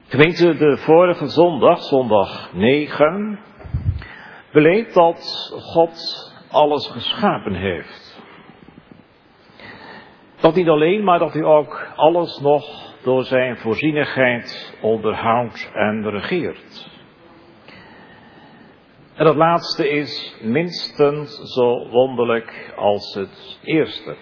Gemeente, de vorige zondag, zondag 9, beleed dat God alles geschapen heeft. Dat niet alleen, maar dat hij ook alles nog door zijn voorzienigheid onderhoudt en regeert. En dat laatste is minstens zo wonderlijk als het eerste.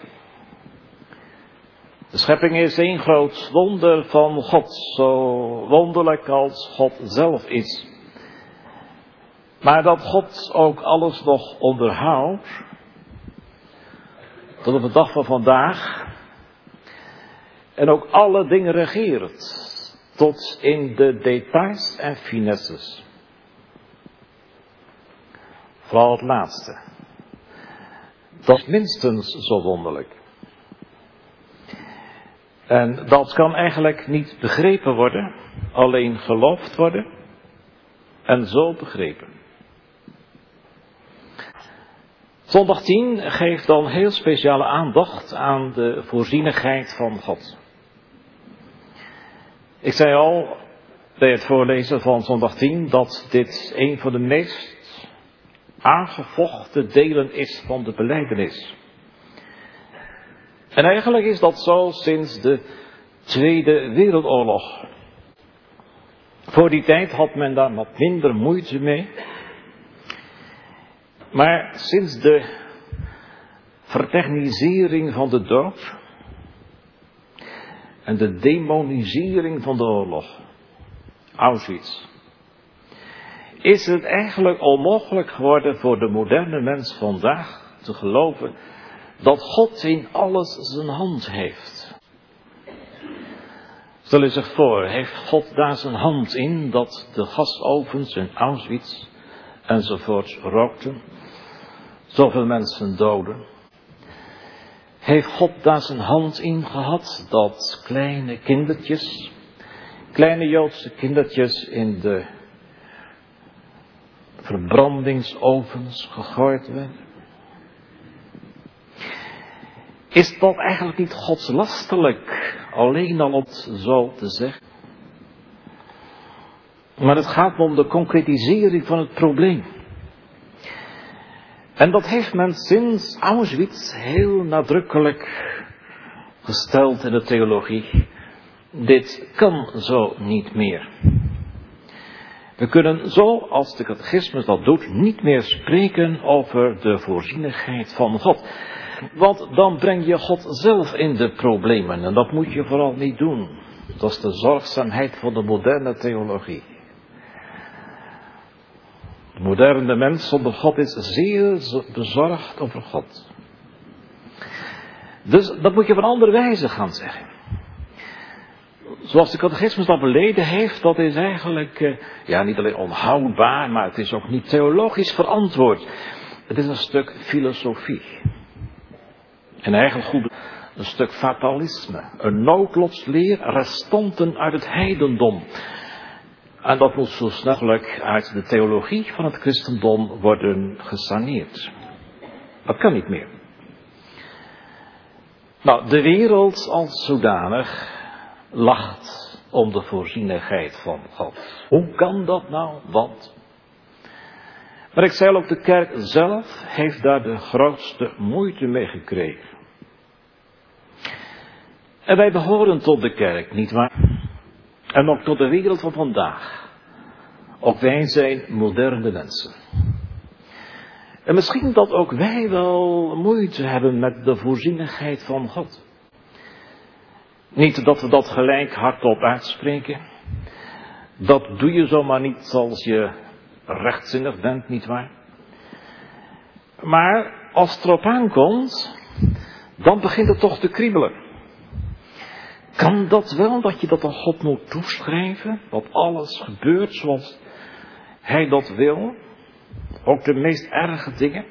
De schepping is één groot wonder van God, zo wonderlijk als God zelf is. Maar dat God ook alles nog onderhoudt, tot op de dag van vandaag, en ook alle dingen regeert, tot in de details en finesses. Vooral het laatste. Dat is minstens zo wonderlijk. En dat kan eigenlijk niet begrepen worden, alleen geloofd worden en zo begrepen. Zondag 10 geeft dan heel speciale aandacht aan de voorzienigheid van God. Ik zei al bij het voorlezen van zondag 10 dat dit een van de meest aangevochten delen is van de belijdenis. En eigenlijk is dat zo sinds de Tweede Wereldoorlog. Voor die tijd had men daar wat minder moeite mee. Maar sinds de vertechnisering van de dood en de demonisering van de oorlog, Auschwitz, is het eigenlijk onmogelijk geworden voor de moderne mens vandaag te geloven dat God in alles zijn hand heeft. Stel je zich voor, heeft God daar zijn hand in dat de gasovens in Auschwitz enzovoort rookten, zoveel mensen doden? Heeft God daar zijn hand in gehad dat kleine kindertjes, kleine Joodse kindertjes in de verbrandingsovens gegooid werden? Is dat eigenlijk niet godslasterlijk, alleen al om het zo te zeggen? Maar het gaat om de concretisering van het probleem. En dat heeft men sinds Auschwitz heel nadrukkelijk gesteld in de theologie. Dit kan zo niet meer. We kunnen zo, als de catechismus dat doet, niet meer spreken over de voorzienigheid van God. Want dan breng je God zelf in de problemen. En dat moet je vooral niet doen. Dat is de zorgzaamheid van de moderne theologie. De moderne mens zonder God is zeer bezorgd over God. Dus dat moet je op een andere wijze gaan zeggen. Zoals de catechismus dat beleden heeft, dat is eigenlijk niet alleen onhoudbaar, maar het is ook niet theologisch verantwoord. Het is een stuk filosofie. En eigenlijk goed een stuk fatalisme. Een noodlotsleer, restanten uit het heidendom. En dat moet zo snel mogelijk uit de theologie van het christendom worden gesaneerd. Dat kan niet meer. Nou, de wereld als zodanig lacht om de voorzienigheid van God. Hoe kan dat nou? Want. Maar ik zei al, ook de kerk zelf heeft daar de grootste moeite mee gekregen. En wij behoren tot de kerk, nietwaar? En ook tot de wereld van vandaag. Ook wij zijn moderne mensen. En misschien dat ook wij wel moeite hebben met de voorzienigheid van God. Niet dat we dat gelijk hardop uitspreken. Dat doe je zomaar niet als je rechtzinnig bent, nietwaar? Maar als het erop aankomt, dan begint het toch te kriebelen. Kan dat wel, dat je dat aan God moet toeschrijven? Dat alles gebeurt zoals Hij dat wil? Ook de meest erge dingen?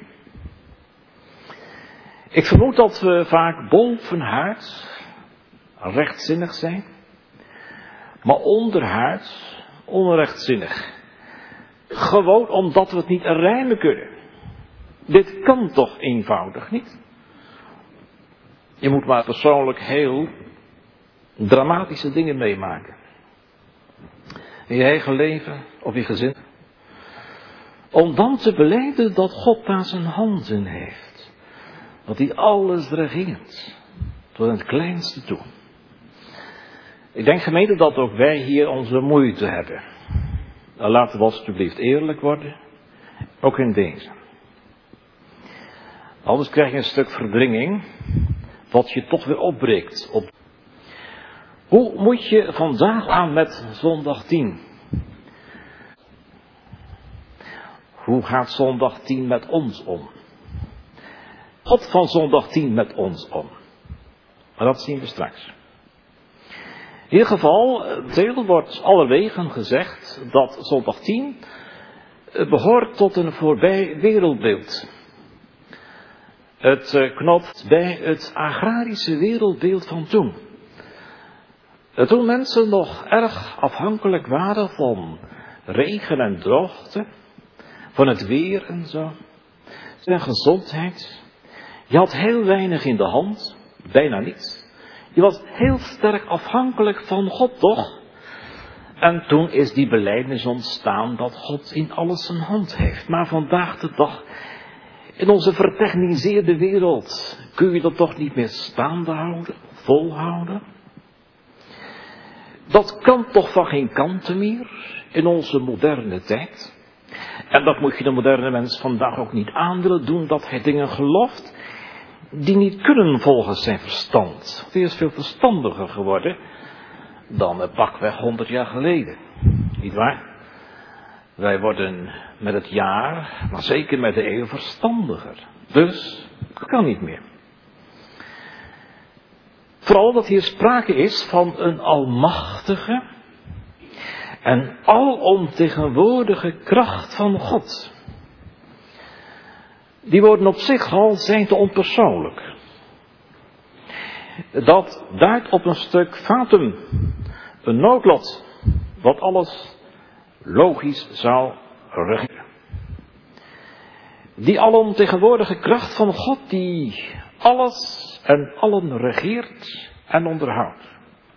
Ik vermoed dat we vaak bovenhuids rechtzinnig zijn, maar onderhuids onrechtzinnig. Gewoon omdat we het niet rijmen kunnen. Dit kan toch eenvoudig niet? Je moet maar persoonlijk heel dramatische dingen meemaken. In je eigen leven of je gezin. Om dan te belijden dat God daar zijn hand in heeft. Dat hij alles regeert. Tot in het kleinste toe. Ik denk gemeente dat ook wij hier onze moeite hebben. Nou, laten we alsjeblieft eerlijk worden. Ook in deze. Anders krijg je een stuk verdringing. Wat je toch weer opbreekt. Hoe moet je vandaag aan met zondag 10? Hoe gaat zondag 10 met ons om? God van zondag 10 met ons om. Maar dat zien we straks. In ieder geval, deel wordt allerwegen gezegd dat zondag 10 behoort tot een voorbij wereldbeeld. Het knopt bij het agrarische wereldbeeld van toen. Toen mensen nog erg afhankelijk waren van regen en droogte, van het weer en zo, en gezondheid. Je had heel weinig in de hand, bijna niets. Je was heel sterk afhankelijk van God, toch? En toen is die belijdenis ontstaan dat God in alles zijn hand heeft. Maar vandaag de dag, in onze vertechniseerde wereld, kun je dat toch niet meer staande houden, volhouden? Dat kan toch van geen kanten meer in onze moderne tijd? En dat moet je de moderne mens vandaag ook niet aan willen doen, dat hij dingen gelooft die niet kunnen volgens zijn verstand. Hij is veel verstandiger geworden dan pakweg 100 jaar geleden. Niet waar? Wij worden met het jaar, maar zeker met de eeuw verstandiger. Dus, dat kan niet meer. Vooral dat hier sprake is van een almachtige en alomtegenwoordige kracht van God. Die woorden op zich al zijn te onpersoonlijk. Dat duidt op een stuk fatum, een noodlot, wat alles logisch zou regeren. Die alomtegenwoordige kracht van God die alles en allen regeert en onderhoudt.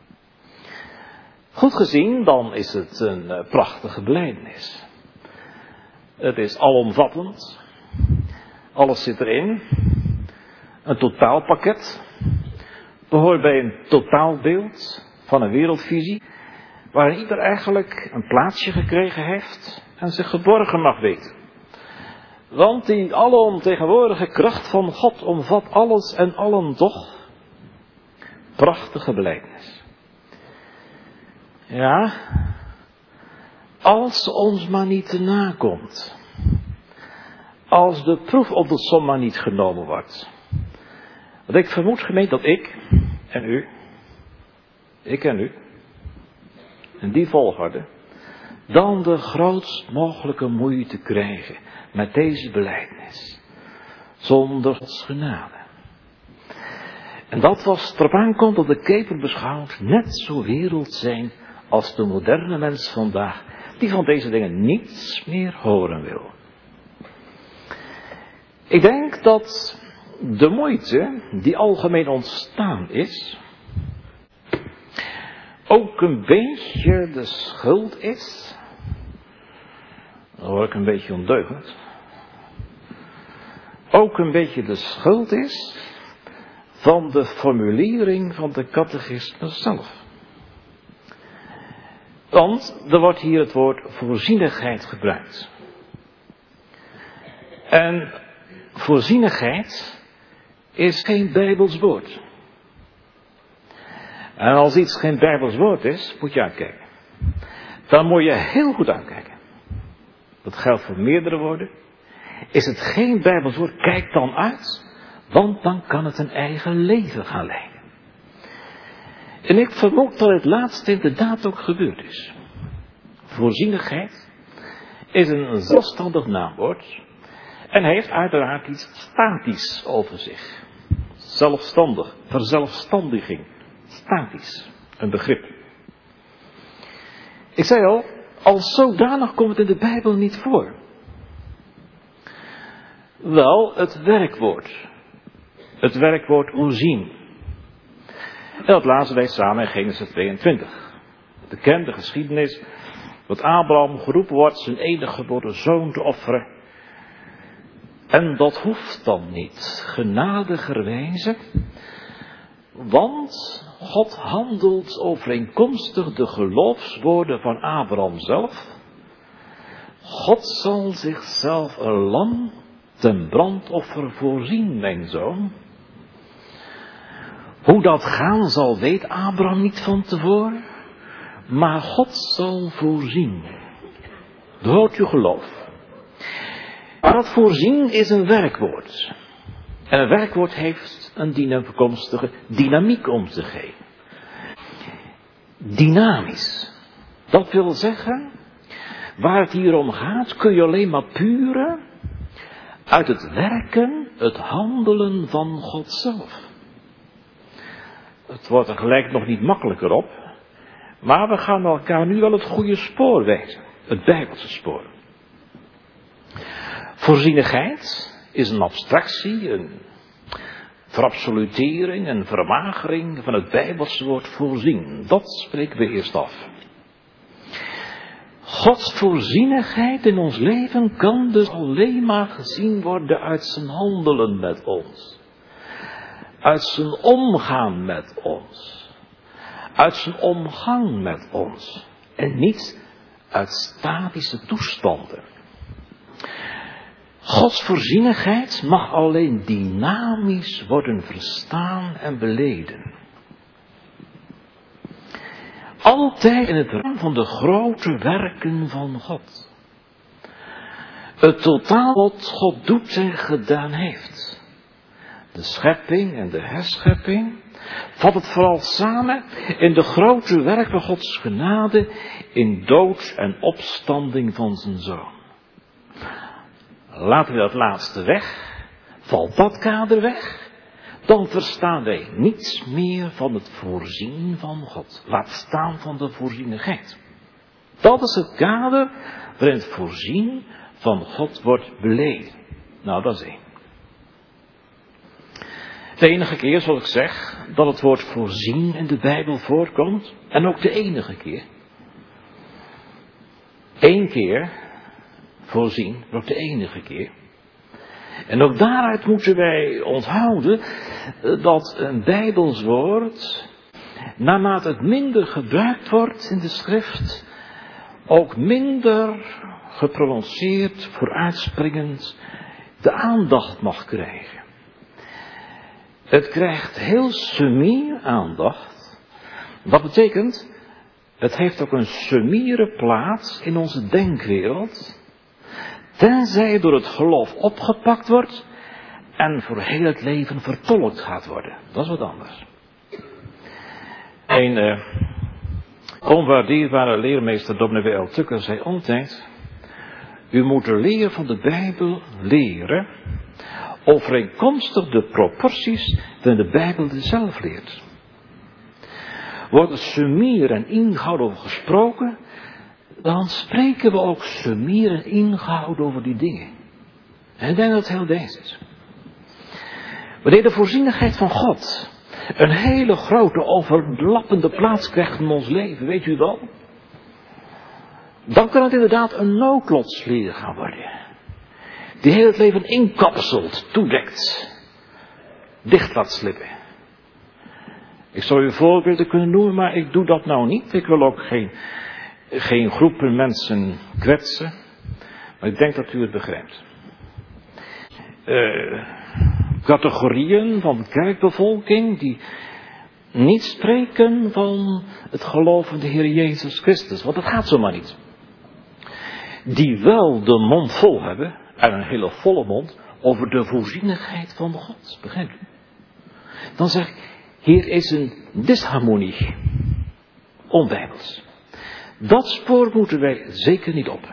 Goed gezien, dan is het een prachtige belijdenis. Het is alomvattend. Alles zit erin. Een totaalpakket. Behoort bij een totaalbeeld van een wereldvisie. Waarin ieder eigenlijk een plaatsje gekregen heeft en zich geborgen mag weten. Want die alomtegenwoordige kracht van God omvat alles en allen toch. Prachtige belijdenis. Ja, als ons maar niet te nakomt. Als de proef op de som maar niet genomen wordt. Want ik vermoed gemeente dat ik en u, in die volgorde, dan de grootst mogelijke moeite krijgen met deze belijdenis. Zonder Gods genade. En dat was erop aankomt op de keper beschouwd net zo wereld zijn als de moderne mens vandaag, die van deze dingen niets meer horen wil. Ik denk dat de moeite die algemeen ontstaan is, ook een beetje de schuld is. Dan word ik een beetje ondeugend. Ook een beetje de schuld is van de formulering van de catechismus zelf. Want er wordt hier het woord voorzienigheid gebruikt. En voorzienigheid is geen Bijbels woord. En als iets geen Bijbels woord is, moet je uitkijken. Dan moet je heel goed uitkijken. Dat geldt voor meerdere woorden. Is het geen Bijbels woord, kijk dan uit. Want dan kan het een eigen leven gaan leiden. En ik vermoed dat het laatste inderdaad ook gebeurd is. Voorzienigheid is een zelfstandig naamwoord. En heeft uiteraard iets statisch over zich. Zelfstandig, verzelfstandiging. Statisch, een begrip. Ik zei al, als zodanig komt het in de Bijbel niet voor. Wel het werkwoord. Het werkwoord voorzien. En dat lazen wij samen in Genesis 22. De bekende geschiedenis Dat Abraham geroepen wordt zijn enige geboren zoon te offeren. En dat hoeft dan niet, genadigerwijze, want God handelt overeenkomstig de geloofswoorden van Abraham zelf. God zal zichzelf een lam ten brandoffer voorzien, mijn zoon. Hoe dat gaan zal, weet Abraham niet van tevoren, maar God zal voorzien. Dat hoort uw geloof. Maar dat voorzien is een werkwoord. En een werkwoord heeft een toekomstige dynamiek om zich heen. Dynamisch. Dat wil zeggen, waar het hier om gaat, kun je alleen maar puren uit het werken, het handelen van God zelf. Het wordt er gelijk nog niet makkelijker op, maar we gaan elkaar nu wel het goede spoor wijzen. Het Bijbelse spoor. Voorzienigheid is een abstractie, een verabsolutering, een vermagering van het Bijbelse woord voorzien. Dat spreken we eerst af. Gods voorzienigheid in ons leven kan dus alleen maar gezien worden uit zijn handelen met ons. Uit zijn omgaan met ons. Uit zijn omgang met ons. En niet uit statische toestanden. Gods voorzienigheid mag alleen dynamisch worden verstaan en beleden. Altijd in het raam van de grote werken van God. Het totaal wat God doet en gedaan heeft. De schepping en de herschepping vat het vooral samen in de grote werken van Gods genade in dood en opstanding van zijn Zoon. Laten we dat laatste weg, valt dat kader weg, dan verstaan wij niets meer van het voorzien van God. Laat staan van de voorzienigheid. Dat is het kader waarin het voorzien van God wordt beleden. Nou, dat is één. De enige keer, zoals ik zeg, dat het woord voorzien in de Bijbel voorkomt. En ook de enige keer. Eén keer voorzien, maar ook de enige keer. En ook daaruit moeten wij onthouden dat een Bijbels woord, naarmate het minder gebruikt wordt in de schrift, ook minder geprononceerd, vooruitspringend, de aandacht mag krijgen. Het krijgt heel summier aandacht. Dat betekent, het heeft ook een summiere plaats in onze denkwereld, tenzij het door het geloof opgepakt wordt en voor heel het leven vertolkt gaat worden. Dat is wat anders. Een onwaardeerbare leermeester Dominee W.L. Tucker zei altijd: u moet de leer van de Bijbel leren overeenkomstig de proporties die de Bijbel zelf leert. Wordt er summier en inhoud over gesproken, dan spreken we ook summier en inhoud over die dingen. En ik denk dat het heel deze is. Wanneer de voorzienigheid van God een hele grote overlappende plaats krijgt in ons leven, weet u wel? Dan kan het inderdaad een noodlotsleer gaan worden. Die heel het leven inkapselt, toedekt, dicht laat slippen. Ik zou u voorbeelden kunnen noemen, maar ik doe dat nou niet. Ik wil ook geen groepen mensen kwetsen. Maar ik denk dat u het begrijpt. Categorieën van kerkbevolking die niet spreken van het geloof in de Heer Jezus Christus. Want dat gaat zomaar niet. Die wel de mond vol hebben, en een hele volle mond, over de voorzienigheid van God. Begrijpt u? Dan zeg ik, hier is een disharmonie. Onbijbels. Dat spoor moeten wij zeker niet op.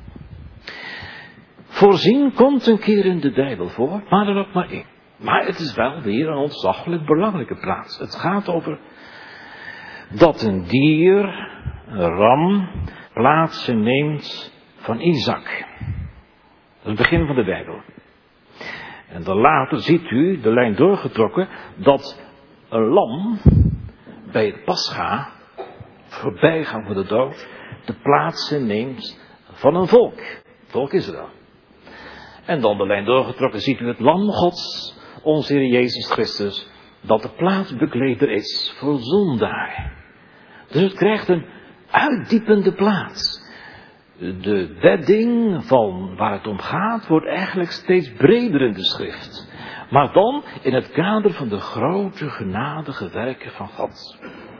Voorzien komt een keer in de Bijbel voor, maar er ook maar één. Maar het is wel weer een ontzaglijk belangrijke plaats. Het gaat over dat een dier, een ram, plaatsen neemt van Isaac. Dat is het begin van de Bijbel. En dan later ziet u, de lijn doorgetrokken, dat een lam bij het Pascha voorbijgang van de dood, de plaats inneemt van een volk. Volk Israël. En dan de lijn doorgetrokken ziet u het lam Gods, onze Heer Jezus Christus, dat de plaatsbekleder is voor zondaar. Dus het krijgt een uitdiepende plaats. De bedding van waar het om gaat wordt eigenlijk steeds breder in de schrift. Maar dan in het kader van de grote genadige werken van God.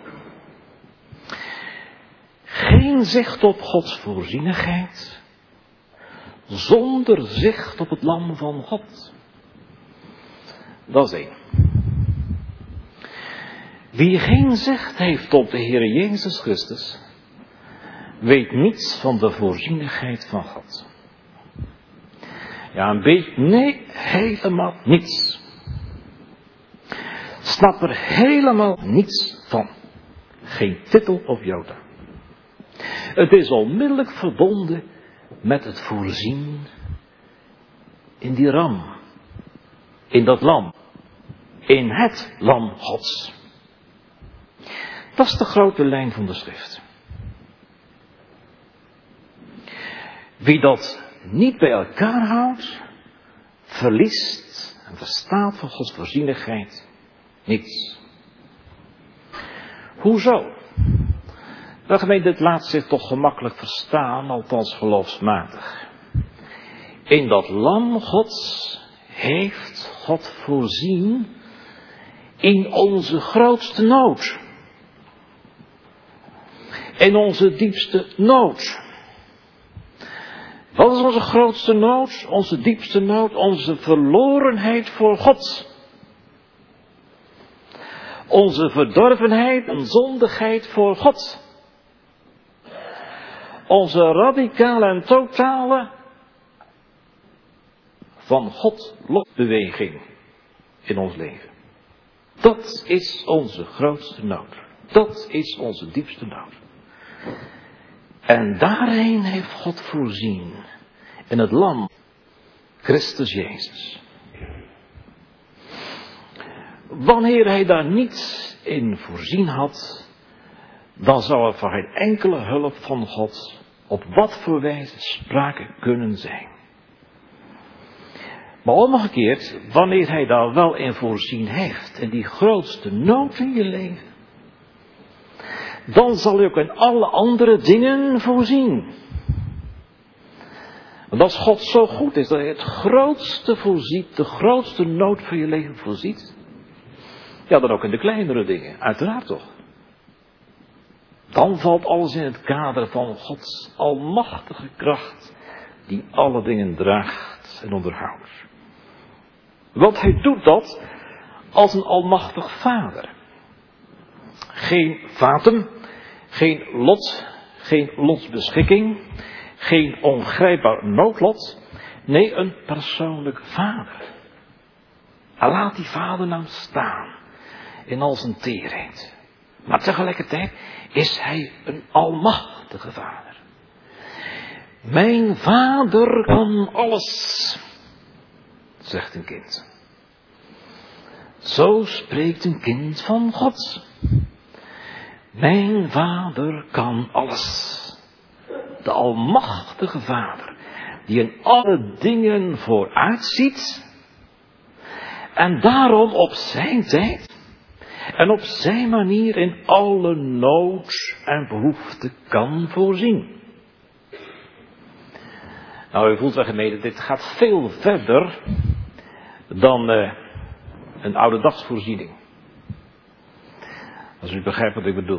Geen zicht op Gods voorzienigheid, zonder zicht op het lam van God. Dat is één. Wie geen zicht heeft op de Heer Jezus Christus, weet niets van de voorzienigheid van God. Ja, een beetje, nee, helemaal niets. Snap er helemaal niets van. Geen titel of jota. Het is onmiddellijk verbonden met het voorzien in die ram. In dat lam. In het lam Gods. Dat is de grote lijn van de schrift. Wie dat niet bij elkaar houdt, verliest en verstaat van Gods voorzienigheid niets. Hoezo? De gemeente, dit laat zich toch gemakkelijk verstaan, althans geloofsmatig. In dat lam Gods heeft God voorzien in onze grootste nood. In onze diepste nood. Wat is onze grootste nood? Onze diepste nood? Onze verlorenheid voor God. Onze verdorvenheid en zondigheid voor God. Onze radicale en totale van God losbeweging in ons leven. Dat is onze grootste nood. Dat is onze diepste nood. En daarheen heeft God voorzien in het lam Christus Jezus. Wanneer hij daar niets in voorzien had, dan zou er van geen enkele hulp van God op wat voor wijze sprake kunnen zijn. Maar omgekeerd, wanneer hij daar wel in voorzien heeft, in die grootste nood in je leven, dan zal hij ook in alle andere dingen voorzien. Want als God zo goed is dat hij het grootste voorziet, de grootste nood van je leven voorziet, ja, dan ook in de kleinere dingen, uiteraard toch. Dan valt alles in het kader van Gods almachtige kracht, die alle dingen draagt en onderhoudt. Want hij doet dat als een almachtig vader. Geen vaten, geen lot, geen lotsbeschikking, geen ongrijpbaar noodlot. Nee, een persoonlijk vader. En laat die vader nou staan in al zijn teerheid. Maar tegelijkertijd is hij een almachtige vader. Mijn vader kan alles, zegt een kind. Zo spreekt een kind van God. Mijn vader kan alles. De almachtige vader, die in alle dingen vooruitziet en daarom op zijn tijd en op zijn manier in alle nood en behoefte kan voorzien. Nou, u voelt wel gemeten, dit gaat veel verder dan een oude dagsvoorziening. Als u begrijpt wat ik bedoel.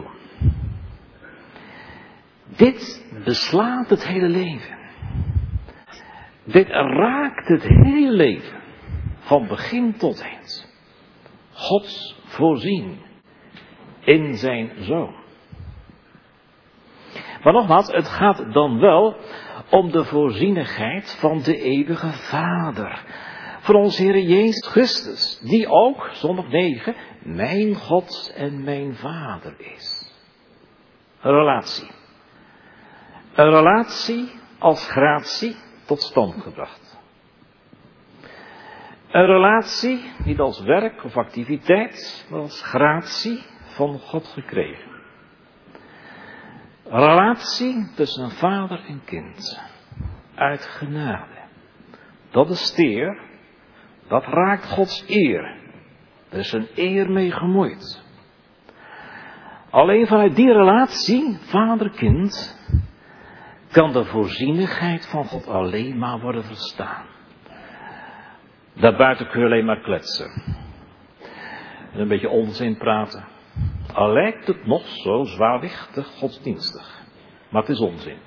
Dit beslaat het hele leven. Dit raakt het hele leven. Van begin tot eind. Gods voorzien. In zijn Zoon. Maar nogmaals, het gaat dan wel om de voorzienigheid van de eeuwige Vader. Van onze Heer Jezus Christus. Die ook, zondag 9, mijn God en mijn Vader is. Een relatie. Een relatie als gratie tot stand gebracht. Een relatie niet als werk of activiteit, maar als gratie van God gekregen. Relatie tussen een vader en kind. Uit genade. Dat is teer. Dat raakt Gods eer. Er is een eer mee gemoeid. Alleen vanuit die relatie, vader-kind, kan de voorzienigheid van God alleen maar worden verstaan. Daarbuiten kun je alleen maar kletsen. En een beetje onzin praten. Al lijkt het nog zo zwaarwichtig godsdienstig. Maar het is onzin.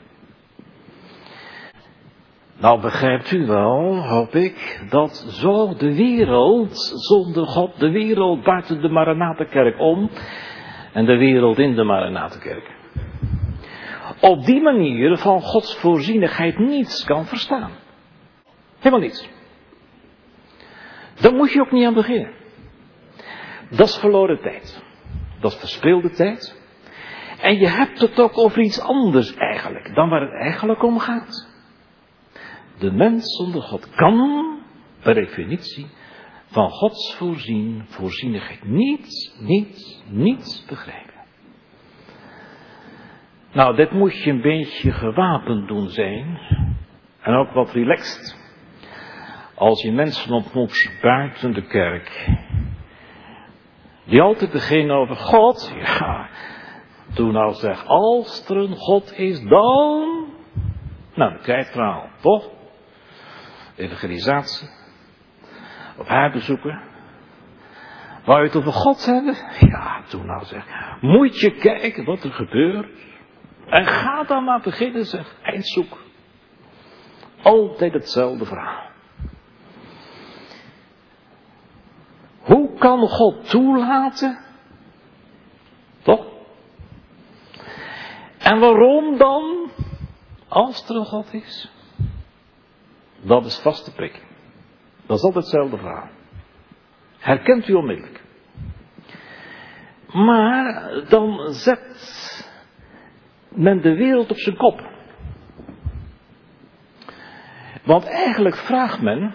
Nou begrijpt u wel, hoop ik, dat zo de wereld zonder God, de wereld buiten de Maranatenkerk om en de wereld in de Maranatenkerk, op die manier van Gods voorzienigheid niets kan verstaan. Helemaal niets. Daar moet je ook niet aan beginnen. Dat is verloren tijd. Dat is verspilde tijd. En je hebt het ook over iets anders eigenlijk, dan waar het eigenlijk om gaat. De mens zonder God kan, per definitie, van Gods voorzienigheid niets begrijpen. Nou, dit moet je een beetje gewapend doen zijn. En ook wat relaxed. Als je mensen ontmoet buiten de kerk. Die altijd beginnen over God. Ja, toen nou zeg, als er een God is, dan. Nou, dan krijg je het verhaal, toch? Evangelisatie. Op haar bezoeken. Wou je het over God hebben? Ja, toen nou zeg. Moet je kijken wat er gebeurt. En ga dan maar beginnen, zeg. Eindzoek. Altijd hetzelfde verhaal. Hoe kan God toelaten? Toch? En waarom dan? Als er een God is. Dat is vaste prik. Dat is altijd hetzelfde verhaal. Herkent u onmiddellijk. Maar dan zet men de wereld op zijn kop. Want eigenlijk vraagt men,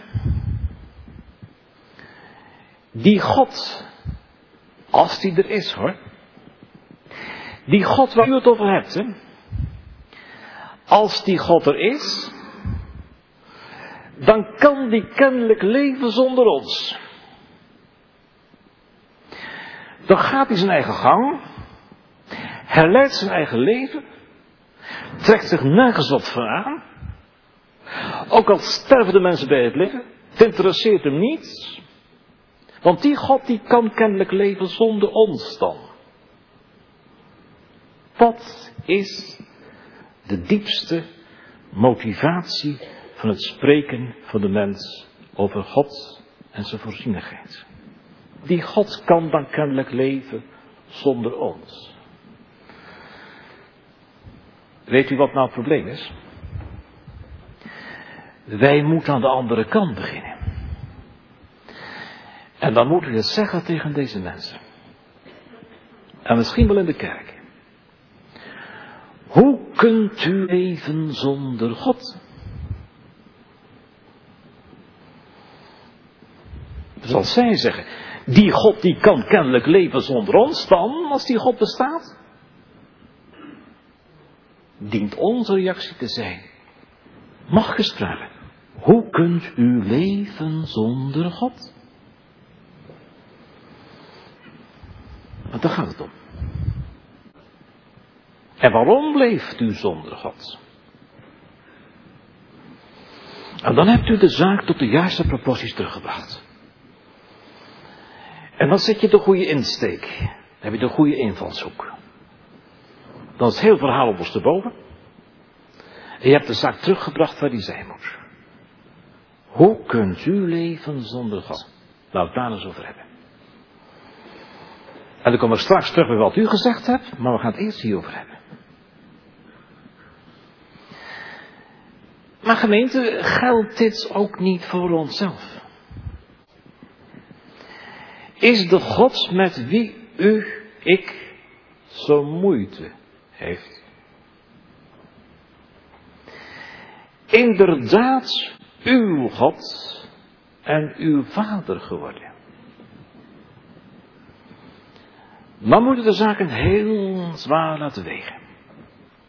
die God, als die er is hoor, die God waar u het over hebt, hè, als die God er is, dan kan die kennelijk leven zonder ons. Dan gaat hij zijn eigen gang, herleidt zijn eigen leven, trekt zich nergens wat van aan. Ook al sterven de mensen bij het leven, het interesseert hem niets. Want die God die kan kennelijk leven zonder ons dan. Wat is de diepste motivatie van het spreken van de mens over God en zijn voorzienigheid? Die God kan dan kennelijk leven zonder ons. Weet u wat nou het probleem is? Wij moeten aan de andere kant beginnen. En dan moeten we het zeggen tegen deze mensen. En misschien wel in de kerk. Hoe kunt u leven zonder God? Zoals zij zeggen. Die God die kan kennelijk leven zonder ons dan, als die God bestaat. Dient onze reactie te zijn. Mag gestralen. Hoe kunt u leven zonder God? Want daar gaat het om. En waarom leeft u zonder God? En dan hebt u de zaak tot de juiste proporties teruggebracht. En dan zet je de goede insteek. Dan heb je de goede invalshoek. Dan is het heel verhaal ondersteboven. En je hebt de zaak teruggebracht waar die zijn moet. Hoe kunt u leven zonder God? Laten we het daar eens over hebben. En dan komen we straks terug bij wat u gezegd hebt, maar we gaan het eerst hierover hebben. Maar gemeente, geldt dit ook niet voor onszelf? Is de God met wie u, ik, zo moeite heeft? Inderdaad uw God en uw Vader geworden? Dan moeten de zaken heel zwaar laten wegen.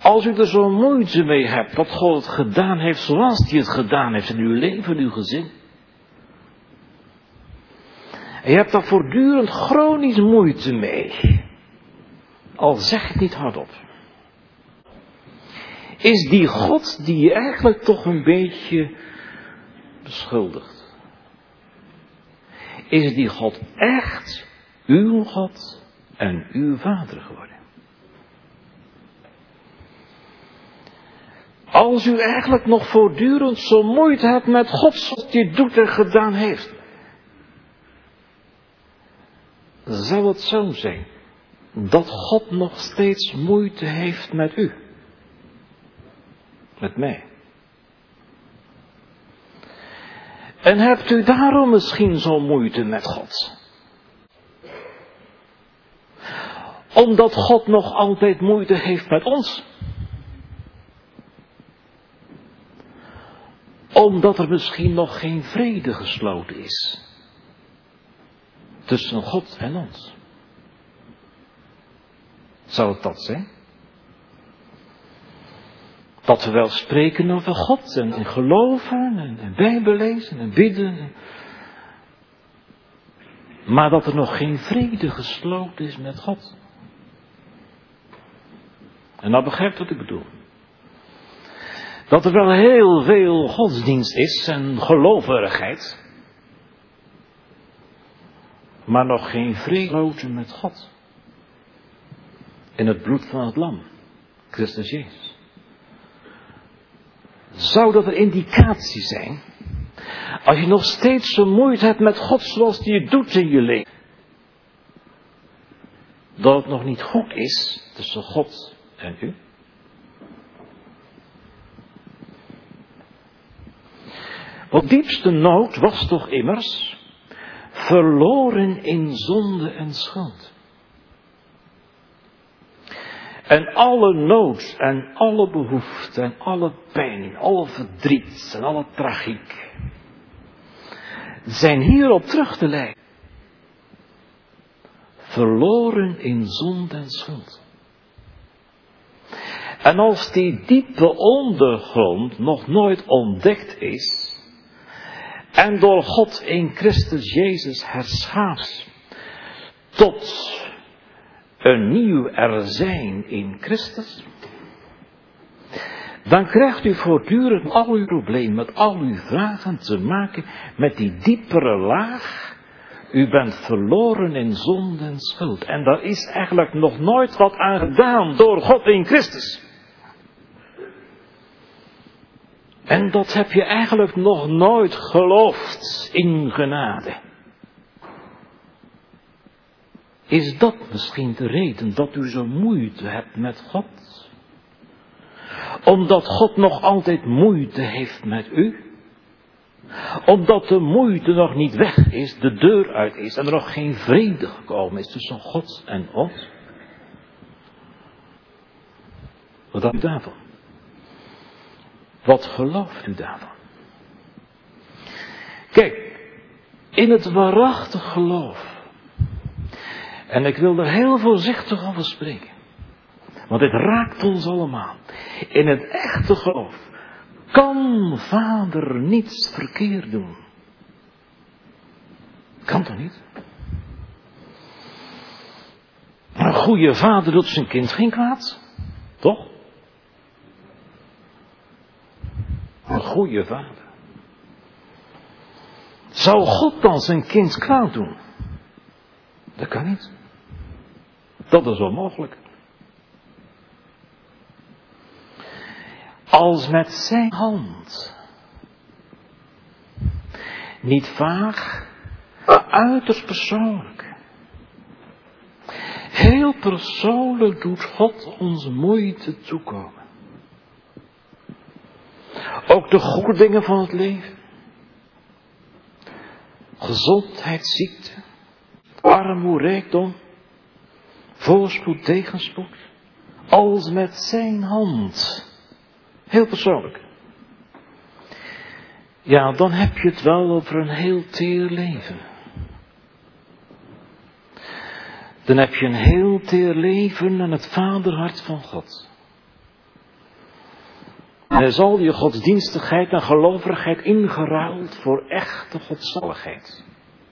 Als u er zo moeite mee hebt dat God het gedaan heeft zoals hij het gedaan heeft in uw leven, in uw gezin. En je hebt daar voortdurend chronisch moeite mee. Al zeg het niet hardop. Is die God die je eigenlijk toch een beetje beschuldigt? Is die God echt uw God en uw Vader geworden? Als u eigenlijk nog voortdurend zo moeite hebt met God zoals hij het doet en gedaan heeft. Zou het zo zijn dat God nog steeds moeite heeft met u? Met mij? En hebt u daarom misschien zo moeite met God? Omdat God nog altijd moeite heeft met ons? Omdat er misschien nog geen vrede gesloten is tussen God en ons. Zou het dat zijn? Dat we wel spreken over God en geloven en Bijbel lezen en bidden. Maar dat er nog geen vrede gesloten is met God. En nou begrijpt wat ik bedoel. Dat er wel heel veel godsdienst is en geloofwaardigheid. Maar nog geen vrede met God. In het bloed van het lam. Christus Jezus. Zou dat een indicatie zijn? Als je nog steeds zo moeite hebt met God zoals hij het doet in je leven. Dat het nog niet goed is tussen God en u. Want diepste nood was toch immers verloren in zonde en schuld. En alle nood en alle behoefte en alle pijn, alle verdriet en alle tragiek zijn hierop terug te leiden. Verloren in zonde en schuld. En als die diepe ondergrond nog nooit ontdekt is en door God in Christus Jezus herschaafd tot een nieuw er zijn in Christus, dan krijgt u voortdurend al uw problemen, met al uw vragen te maken met die diepere laag. U bent verloren in zonde en schuld. En daar is eigenlijk nog nooit wat aan gedaan door God in Christus. En dat heb je eigenlijk nog nooit geloofd in genade. Is dat misschien de reden dat u zo moeite hebt met God? Omdat God nog altijd moeite heeft met u? Omdat de moeite nog niet weg is, de deur uit is en er nog geen vrede gekomen is tussen God en ons? Wat denkt u daarvan? Wat gelooft u daarvan? Kijk, in het waarachtig geloof. En ik wil er heel voorzichtig over spreken. Want dit raakt ons allemaal. In het echte geloof kan vader niets verkeerd doen. Kan toch niet? Een goede vader doet zijn kind geen kwaad. Toch? Een goede vader. Zou God dan zijn kind kwaad doen? Dat kan niet. Dat is onmogelijk. Als met zijn hand. Niet vaag, maar uiterst persoonlijk. Heel persoonlijk doet God ons moeite toekomen. Ook de goede dingen van het leven. Gezondheid, ziekte. Armoede, rijkdom. Voorspoed, tegenspoed. Als met zijn hand. Heel persoonlijk. Ja, dan heb je het wel over een heel teer leven. Dan heb je een heel teer leven aan het vaderhart van God. En er zal je godsdienstigheid en geloverigheid ingeruild voor echte godzaligheid.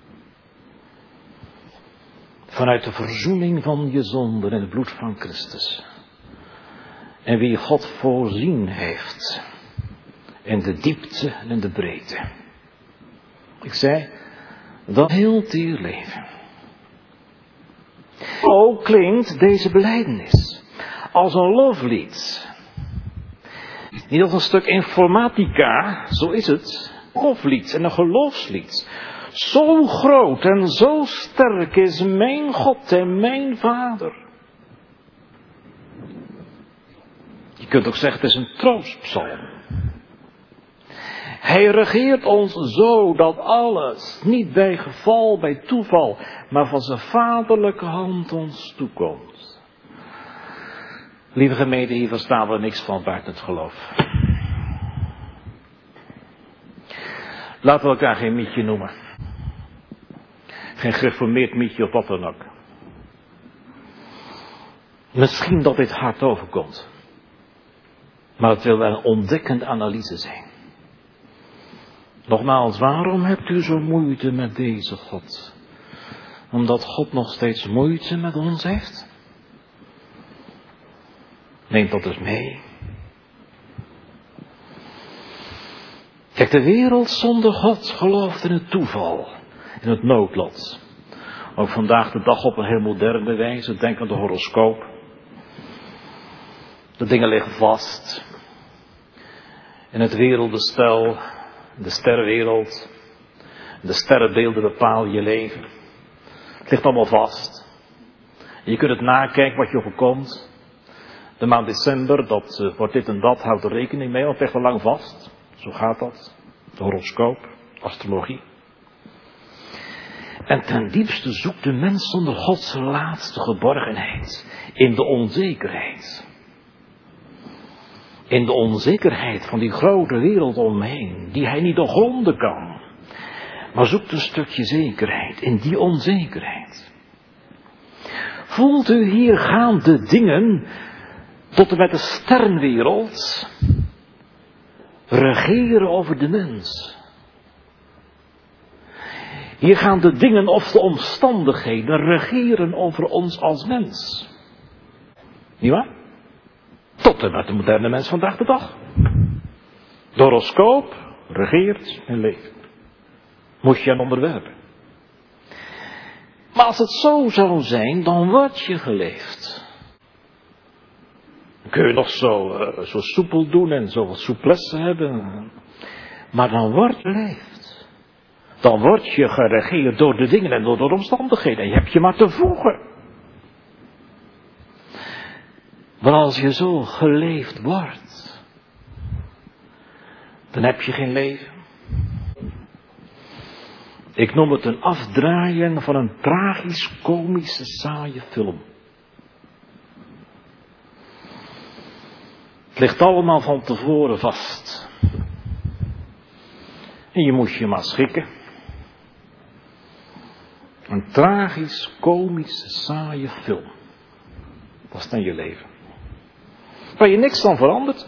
Vanuit de verzoening van je zonden en het bloed van Christus. En wie God voorzien heeft. In de diepte en in de breedte. Ik zei, dat heel teer leven. Ook klinkt deze belijdenis als een loflied. Niet als een stuk informatica, zo is het. Loflied en een geloofslied. Zo groot en zo sterk is mijn God en mijn Vader. Je kunt ook zeggen, het is een troostpsalm. Hij regeert ons zo dat alles, niet bij geval, bij toeval, maar van zijn vaderlijke hand ons toekomt. Lieve gemeente, hier verstaan we niks van buiten het geloof. Laten we elkaar geen mietje noemen. Geen gereformeerd mietje of wat dan ook. Misschien dat dit hard overkomt. Maar het wil wel een ontdekkende analyse zijn. Nogmaals, waarom hebt u zo moeite met deze God? Omdat God nog steeds moeite met ons heeft? Neem dat dus mee. Kijk, de wereld zonder God gelooft in het toeval, in het noodlot. Ook vandaag de dag op een heel moderne wijze, denk aan de horoscoop. De dingen liggen vast. In het wereldbestel, de sterrenwereld, de sterrenbeelden bepalen je leven. Het ligt allemaal vast. Je kunt het nakijken wat je overkomt. De maand december, dat wordt dit en dat, houd er rekening mee, want het ligt al lang vast. Zo gaat dat. De horoscoop, astrologie. En ten diepste zoekt de mens zonder God zijn laatste geborgenheid in de onzekerheid. In de onzekerheid van die grote wereld omheen, die hij niet doorgronden kan. Maar zoekt een stukje zekerheid in die onzekerheid. Voelt u, hier gaan de dingen tot en met de sterrenwereld regeren over de mens. Hier gaan de dingen of de omstandigheden regeren over ons als mens. Niet waar? Tot en met de moderne mens vandaag de dag. De horoscoop regeert en leeft. Moet je aan onderwerpen. Maar als het zo zou zijn, dan word je geleefd. Dan kun je nog zo soepel doen en zo wat souplesse hebben. Maar dan word je geleefd. Dan word je geregeerd door de dingen en door de omstandigheden. En je hebt je maar te voegen. Maar als je zo geleefd wordt, dan heb je geen leven. Ik noem het een afdraaien van een tragisch-komische saaie film. Het ligt allemaal van tevoren vast. En je moet je maar schikken. Een tragisch-komische saaie film. Dat is dan je leven. Waar je niks van verandert.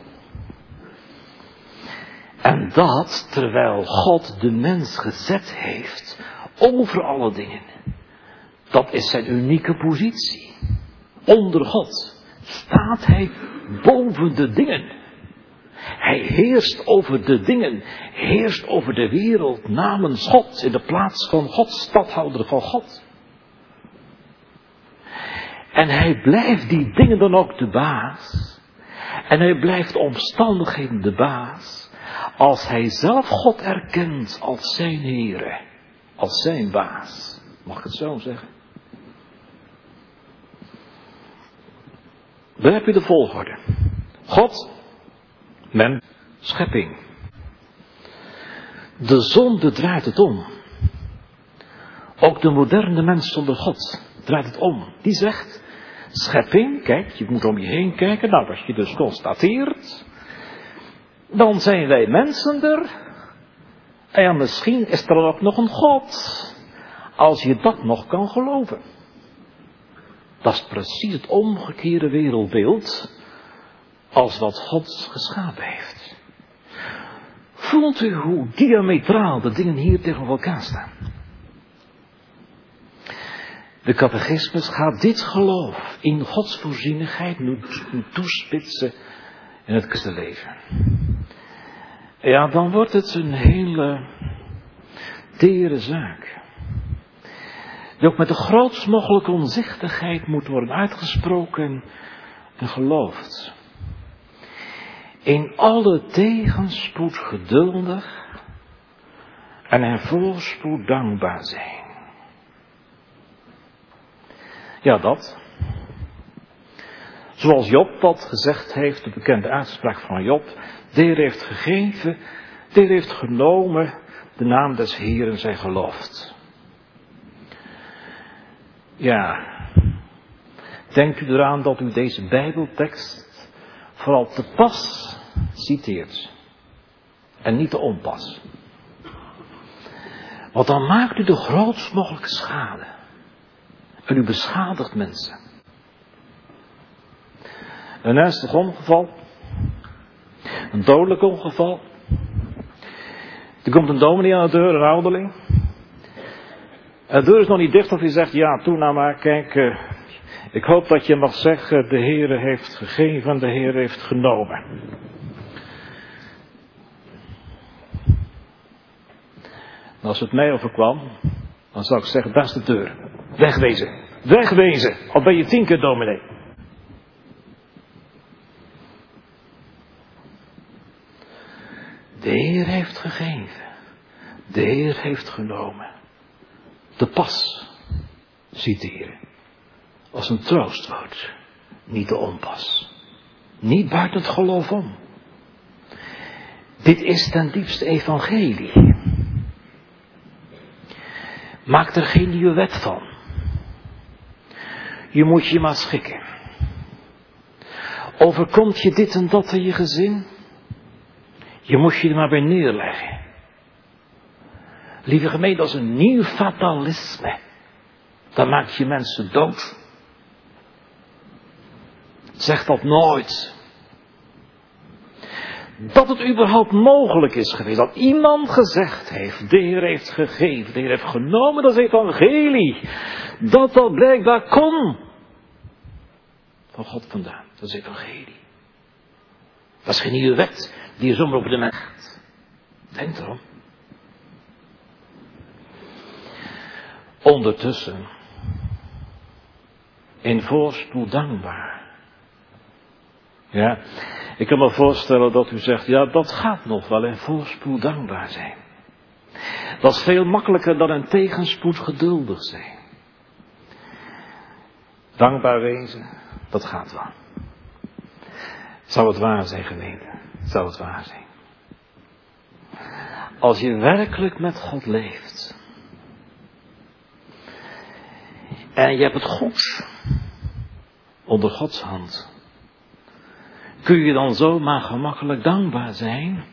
En dat terwijl God de mens gezet heeft over alle dingen. Dat is zijn unieke positie. Onder God staat hij boven de dingen. Hij heerst over de dingen, heerst over de wereld namens God, in de plaats van God, stadhouder van God. En hij blijft die dingen dan ook de baas. En hij blijft de omstandigheden de baas, als hij zelf God erkent als zijn Heere, als zijn baas. Mag ik het zo zeggen? Dan heb je de volgorde. God, mens, schepping. De zonde draait het om. Ook de moderne mens zonder God draait het om. Die zegt, schepping, kijk, je moet om je heen kijken. Nou, als je dus constateert, dan zijn wij mensen er. En ja, misschien is er ook nog een God. Als je dat nog kan geloven. Dat is precies het omgekeerde wereldbeeld als wat God geschapen heeft. Voelt u hoe diametraal de dingen hier tegen elkaar staan? De catechismus gaat dit geloof in Gods voorzienigheid nu toespitsen in het christenleven. Ja, dan wordt het een hele tere zaak. Die ook met de grootst mogelijke omzichtigheid moet worden uitgesproken en geloofd. In alle tegenspoed geduldig en in voorspoed dankbaar zijn. Ja, dat. Zoals Job dat gezegd heeft, de bekende uitspraak van Job. De Heer heeft gegeven, de Heer heeft genomen, de naam des Heeren zij geloofd. Ja, denkt u eraan dat u deze Bijbeltekst vooral te pas citeert. En niet te onpas. Want dan maakt u de grootst mogelijke schade. En u beschadigt mensen. Een ernstig ongeval. Een dodelijk ongeval. Er komt een dominee aan de deur, een ouderling. En de deur is nog niet dicht of je zegt, ja, toe nou maar, kijk, ik hoop dat je mag zeggen, de Heere heeft gegeven, de Heer heeft genomen. En als het mij overkwam, dan zou ik zeggen, daar is de deur. Wegwezen. Wegwezen. Al ben je 10 keer dominee. De Heer heeft gegeven. De Heer heeft genomen. Te pas citeren. Als een troostwoord. Niet te onpas. Niet buiten het geloof om. Dit is ten diepste evangelie. Maak er geen nieuwe wet van. Je moet je maar schikken. Overkomt je dit en dat in je gezin? Je moet je er maar bij neerleggen. Lieve gemeente, dat is een nieuw fatalisme. Dat maakt je mensen dood. Zeg dat nooit. Dat het überhaupt mogelijk is geweest. Dat iemand gezegd heeft. De Heer heeft gegeven. De Heer heeft genomen. Dat is evangelie. Dat blijkbaar kon. Van God vandaan. Dat is evangelie. Dat is geen nieuwe wet. Die je zomaar op de mens gaat. Denk erom. Ondertussen. In voorspoed dankbaar. Ja. Ik kan me voorstellen dat u zegt, ja, dat gaat nog wel in voorspoed dankbaar zijn. Dat is veel makkelijker dan in tegenspoed geduldig zijn. Dankbaar wezen, dat gaat wel. Zou het waar zijn, gemeente? Zou het waar zijn? Als je werkelijk met God leeft. En je hebt het goed. Onder Gods hand. Kun je dan zomaar gemakkelijk dankbaar zijn?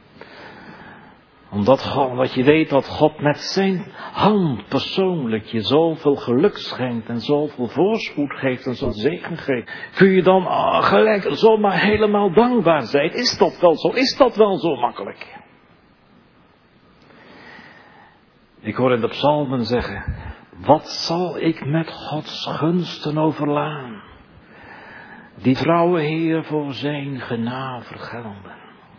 Omdat je weet dat God met zijn hand persoonlijk je zoveel geluk schenkt en zoveel voorspoed geeft en zoveel zegen geeft. Kun je dan gelijk zomaar helemaal dankbaar zijn? Is dat wel zo? Is dat wel zo makkelijk? Ik hoor in de psalmen zeggen, wat zal ik met Gods gunsten overlaan? Die trouwe Heer voor zijn genade vergelden.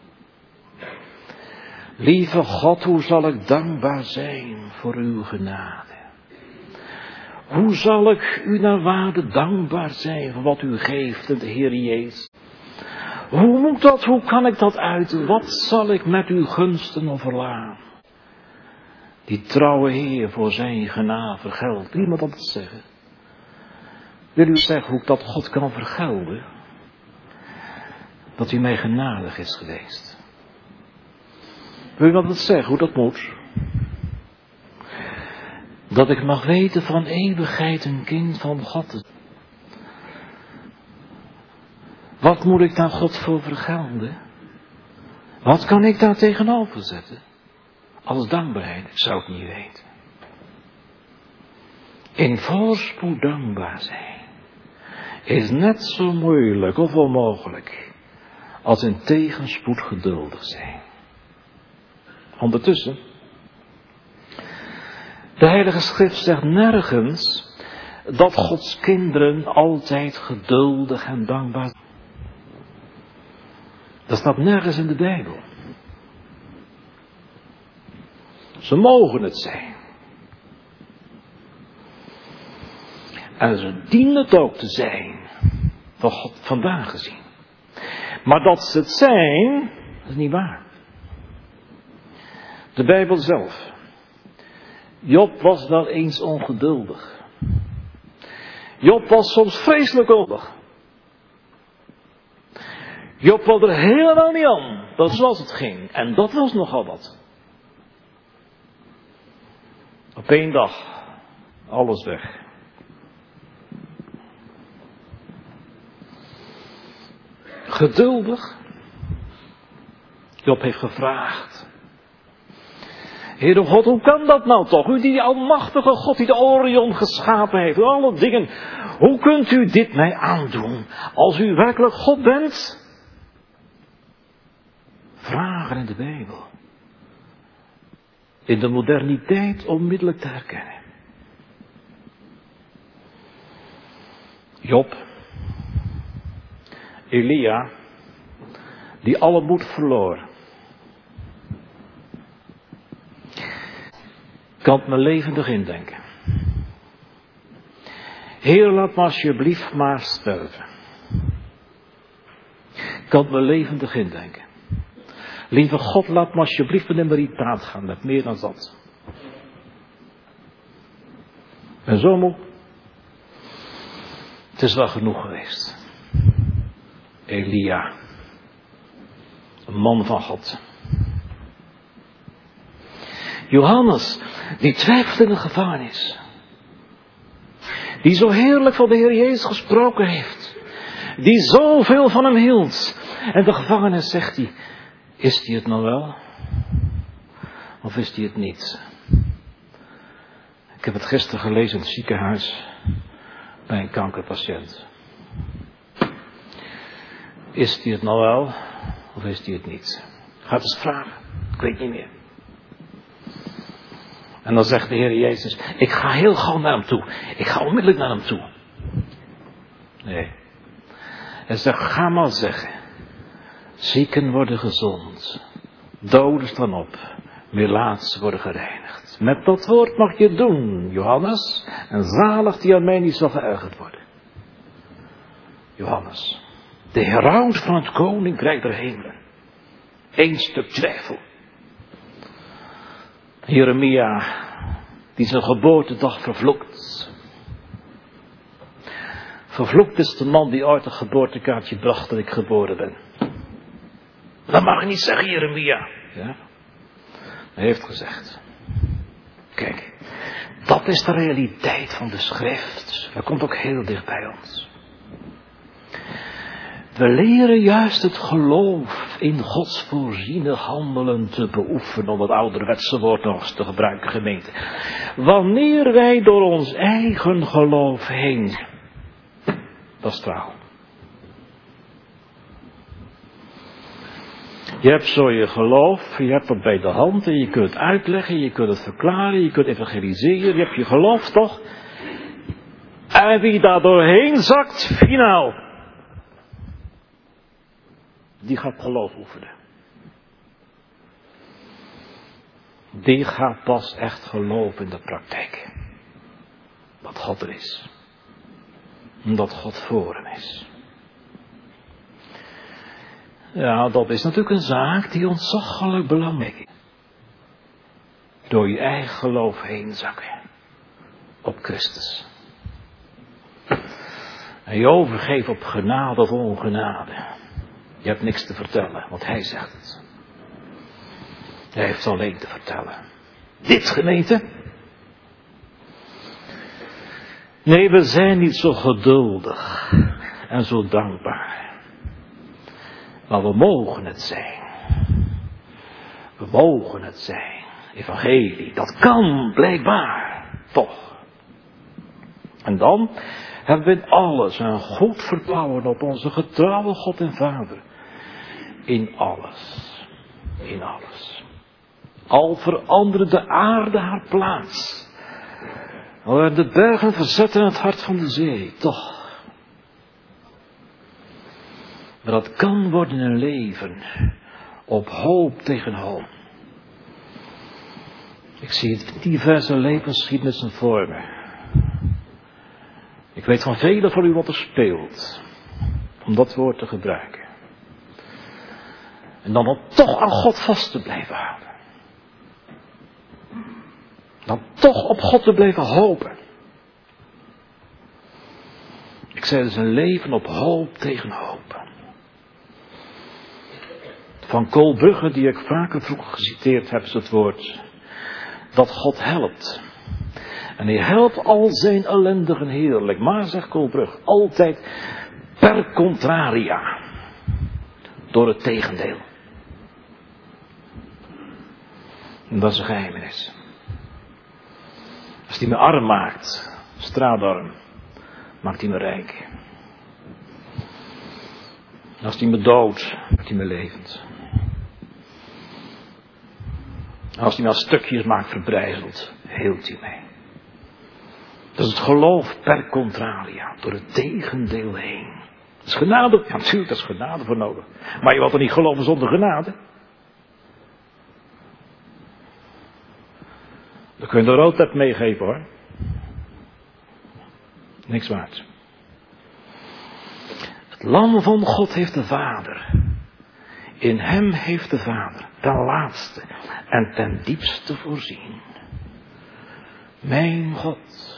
Lieve God, hoe zal ik dankbaar zijn voor uw genade? Hoe zal ik u naar waarde dankbaar zijn voor wat u geeft in de Heer Jezus? Hoe moet dat, hoe kan ik dat uiten? Wat zal ik met uw gunsten overlaan? Die trouwe Heer voor zijn genade vergeldt. Wil iemand dat zeggen? Wil u zeggen hoe ik dat God kan vergelden? Dat u mij genadig is geweest. Wil u dat zeggen hoe dat moet? Dat ik mag weten van eeuwigheid een kind van God te zijn. Wat moet ik daar God voor vergelden? Wat kan ik daar tegenover zetten? Als dankbaarheid, ik zou het niet weten. In voorspoed dankbaar zijn is net zo moeilijk of onmogelijk als in tegenspoed geduldig zijn. Ondertussen, de Heilige Schrift zegt nergens dat Gods kinderen altijd geduldig en dankbaar zijn. Dat staat nergens in de Bijbel. Ze mogen het zijn. En ze dienen het ook te zijn, van God vandaag gezien. Maar dat ze het zijn, dat is niet waar. De Bijbel zelf. Job was wel eens ongeduldig. Job was soms vreselijk ongeduldig. Job wilde er helemaal niet aan, dat zoals het ging. En dat was nogal wat. Op één dag, alles weg. Geduldig. Job heeft gevraagd. Heere God, hoe kan dat nou toch? U die almachtige God die de Orion geschapen heeft, alle dingen. Hoe kunt u dit mij aandoen? Als u werkelijk God bent? Vragen in de Bijbel. In de moderniteit onmiddellijk te herkennen. Job. Elia. Die alle moed verloor. Ik kan het me levendig indenken. Heer, laat me alsjeblieft maar sterven. Ik kan het me levendig indenken. Lieve God, laat me alsjeblieft met een meritaat gaan, met meer dan dat. En zo moe. Het is wel genoeg geweest. Elia. Een man van God. Johannes, die twijfelt in de gevangenis. Die zo heerlijk van de Heer Jezus gesproken heeft. Die zoveel van hem hield. En de gevangenis zegt hij, is hij het nou wel? Of is hij het niet? Ik heb het gisteren gelezen in het ziekenhuis. Bij een kankerpatiënt. Is hij het nou wel? Of is hij het niet? Ga het eens vragen. Ik weet niet meer. En dan zegt de Heer Jezus, ik ga heel gauw naar hem toe. Ik ga onmiddellijk naar hem toe. Nee. Hij zegt, ga maar zeggen. Zieken worden gezond. Doden staan op. Melaatsen worden gereinigd. Met dat woord mag je doen, Johannes. En zalig die aan mij niet zal geërgerd worden. Johannes. De heraut van het koninkrijk der hemelen. Eén stuk twijfel. Jeremia, die zijn geboortedag vervloekt. Vervloekt is de man die ooit een geboortekaartje bracht dat ik geboren ben. Dat mag je niet zeggen, Jeremia. Ja? Hij heeft gezegd. Kijk, dat is de realiteit van de schrift. Dat komt ook heel dicht bij ons. We leren juist het geloof in Gods voorziene handelen te beoefenen, om het ouderwetse woord nog eens te gebruiken, gemeente. Wanneer wij door ons eigen geloof heen, dat is trouw. Je hebt zo je geloof, je hebt het bij de hand en je kunt het uitleggen, je kunt het verklaren, je kunt evangeliseren, je hebt je geloof toch? En wie daar doorheen zakt, finaal, die gaat geloof oefenen. Die gaat pas echt geloven in de praktijk. Dat God er is. En dat God voor hem is. Ja, dat is natuurlijk een zaak die ontzaglijk belangrijk is. Door je eigen geloof heen zakken. Op Christus. En je overgeeft op genade of ongenade. Je hebt niks te vertellen, want hij zegt het. Hij heeft alleen te vertellen. Dit, gemeente. Nee, we zijn niet zo geduldig en zo dankbaar. Maar we mogen het zijn. We mogen het zijn. Evangelie, dat kan blijkbaar. Toch. En dan hebben we in alles een goed vertrouwen op onze getrouwe God en Vader. in alles. In alles. Al veranderde de aarde haar plaats. Al werden de bergen verzet in het hart van de zee. Toch. Maar dat kan worden een leven. Op hoop tegen hoop. Ik zie het diverse levensgeschiedenissen voor me. Ik weet van velen van u wat er speelt. Om dat woord te gebruiken. En dan toch aan God vast te blijven houden. Dan toch op God te blijven hopen. Ik zei dus een leven op hoop tegen hoop. Van Koolbrugge, die ik vaker vroeger geciteerd heb, is het woord dat God helpt. En hij helpt al zijn ellendigen heerlijk. Maar, zegt Koolbrugge, altijd per contraria. Door het tegendeel. En dat is een geheimenis. Als hij me arm maakt, straatarm, maakt hij me rijk. Als hij me doodt, maakt hij me levend. Als hij me als stukjes maakt verbrijzeld, heelt hij mij. Dat is het geloof per contraria, door het tegendeel heen. Dat is genade, ja natuurlijk, dat is genade voor nodig. Maar je wilt er niet geloven zonder genade? Dan kun je de roodtep meegeven hoor. Niks waard. Het lam van God heeft de Vader. In hem heeft de Vader ten laatste en ten diepste voorzien. Mijn God.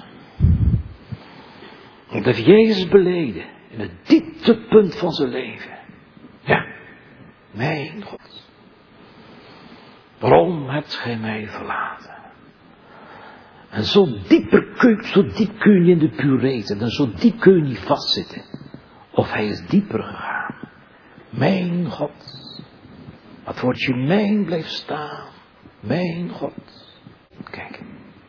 Dat heeft Jezus beleden in het dieptepunt van zijn leven. Ja, mijn God. Waarom hebt gij mij verlaten? En zo diep kun je in de pureten. En zo diep kun je niet vastzitten. Of hij is dieper gegaan. Mijn God. Het woordje mijn blijft staan. Mijn God. Kijk.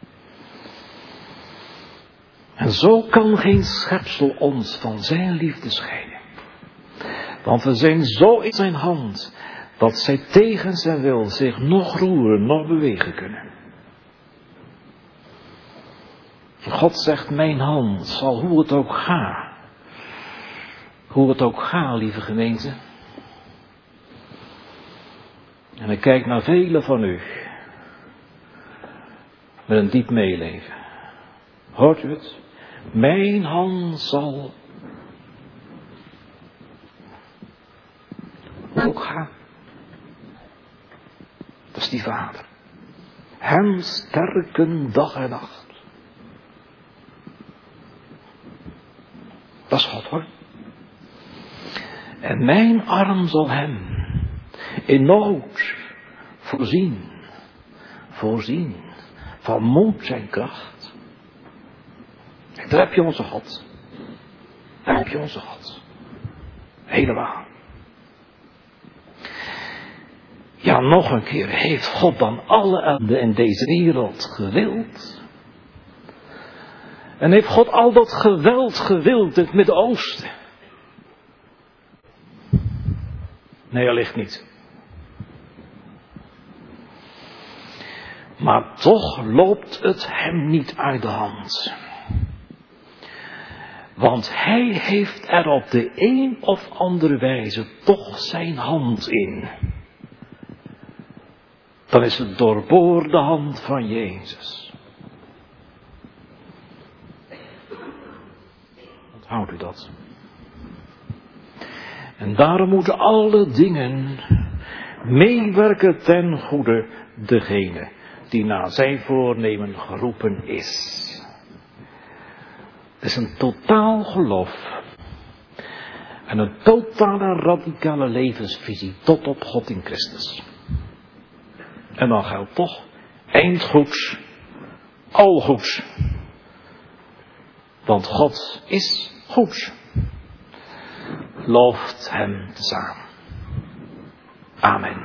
En zo kan geen schepsel ons van zijn liefde scheiden. Want we zijn zo in zijn hand. Dat zij tegen zijn wil zich nog roeren, nog bewegen kunnen. God zegt, mijn hand zal hoe het ook gaat. Hoe het ook gaat, lieve gemeente. En ik kijk naar velen van u. Met een diep meeleven. Hoort u het? Mijn hand zal ook gaan. Dat is die Vader. Hem sterken dag en nacht. Dat is God hoor. En mijn arm zal hem in nood voorzien. Voorzien van moed en kracht. En daar heb je onze God. Daar heb je onze God. Helemaal. Ja, nog een keer. Heeft God dan alle ellende in deze wereld gewild? En heeft God al dat geweld gewild in het Midden-Oosten? Nee, allicht niet. Maar toch loopt het hem niet uit de hand. Want hij heeft er op de een of andere wijze toch zijn hand in. Dan is het doorboorde hand van Jezus. Onthoudt u dat? En daarom moeten alle dingen meewerken ten goede degene die na zijn voornemen geroepen is. Het is een totaal geloof en een totale radicale levensvisie tot op God in Christus. En dan geldt toch eindgoeds, al goeds. Want God is goed. Looft hem tezamen. Amen.